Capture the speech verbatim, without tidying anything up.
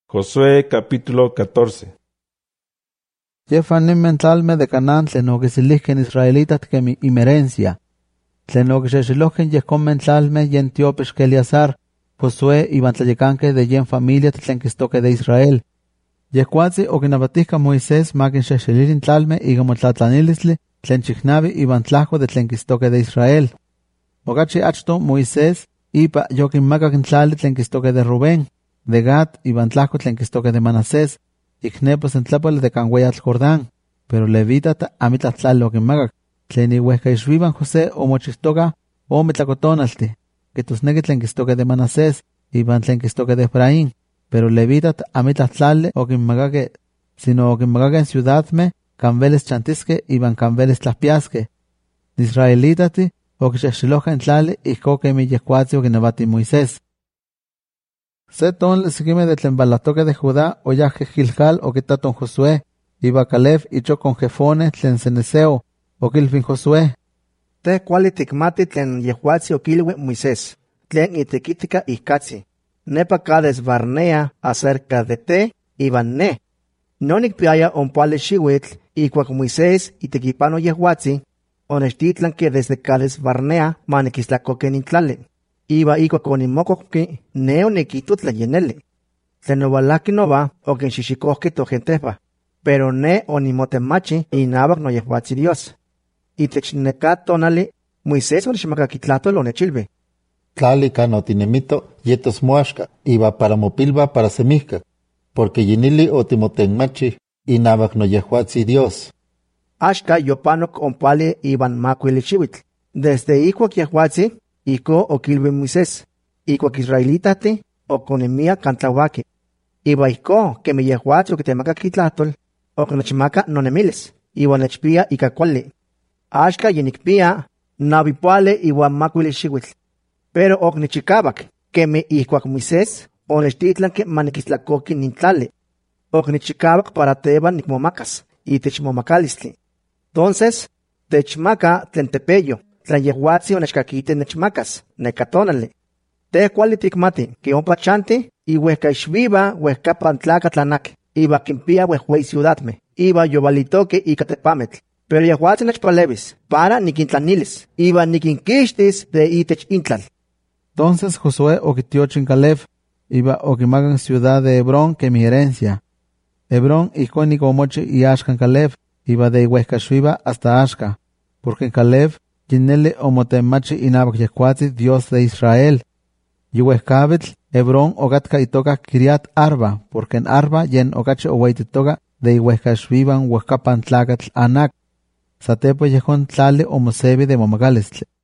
Josué capítulo catorce. Yefan nimen tlalme de Canaán tlen oquisilihken israelitat kemi imerencia. Tlen oquixexilohken yehcomen tlalme yen tiopex Eleazar, Josué iban tlayecanque de yen familia tlen quistoque de Israel. Yehcuatzi oquinabatihca Moisés maquinxexelilin tlalme iga motlatlanilisli tlen chicnavi iban tlajo de tlen quistoque de Israel. Ocachi achto Moisés ipa yoquinmacac tlali tlen quistoque de Rubén, de Gad iban tlajo tlen quistoque de Manasés, icnepos en tlapal de cangueyatl Jordán, pero levitata amitla tlali oquinmacac, tlen ihuesca ixvivan José o mochistoca o mitlacotonalti, que tusnequi tlen quistoque de Manasés, iban tlen quistoque de Efraín, pero levitat amitla tlali oquinmacaque, sino oquinmacaque en ciudadme, canveles chantisque iban canveles tlaspiasque. Israelitati oquixexilohca en tlali ihcoque mi yehcuatzi oquinabati Moisés. Se tonle siquime de tlen balatoque de Judá oyaje Gilgal oquitaton Josué, iba Caleb icho con Jefone tlen Ceneseo, oquilfin Josué. Te cuali ticmati tlen yehuatzi oquilwe Moisés, tlen itequitica ihcatzi. Nepa cades Barnea acerca de te, iban ne. No nicpiaya onpale xihuitl, icuac Moisés itequipano yehuatzi, onechtitlan que desde cades Barnea maniquislacoque nintlale. Iba icuac onimocoqui neo nequitutla yenele. Tlen ovalaki nova oquinxixicohqui togentepa, pero ne onimotemachi inabac no yehuatzi Dios. Itech neca tonali, Moisés onixmacakitlatol onechilve. Tlali canotinemito yetos moaxca, iba para mopilba para semihca, porque yinili otimotenmachi inabac no yehuatzi Dios. Axca yopanoc onpali iban macuilichihuitl. Desde icuac yehuatzi, ico oquilve Moisés, icuac israelitati oconemia cantlawaki. Iba ico que mi yehuatzi oquitemaca kitlatol, oconechmaca nonemiles, iba nechpia ica cuali. Axca yenicpia navipuale iwan macuilichihuitl. Pero ocnichicabac, que me icuac Moisés, onechtitlanque maniquislacoqui nintlali. Ocnichicabac para teban nicmomacas, y techmomacalistli. Entonces, techmaca tlen tepeyo, tlen yehuatzi onechcaquite nechmacas, necatonale. Te cuali ticmati, que ompa chanti, y huesca ixviva, huesca pantlaca tlanak, iba quimpia huehuey ciudadme, iba yovalitoque y catepametl. Pero yehuatzi nechpalevis, para niquintlanilis, iba niquinquixtis de itech intlal. Entonces Josué oquitiochin Caleb, iba oquimacan ciudad de Hebrón que mi herencia. Hebrón icónico mochi y Ashkan Caleb, iba de Ihuescashviva hasta Ashka, porque en Caleb yinele omotemachi inabac yehuatzi Dios de Israel. Ihuescabetl, Hebrón ogatka itoca Kiriat Arba, porque en Arba yen ocache oweititoca de Ihuescashvivan huescapan tlacatl Anak. Satepo yehon tlale omosebi de momacalestle.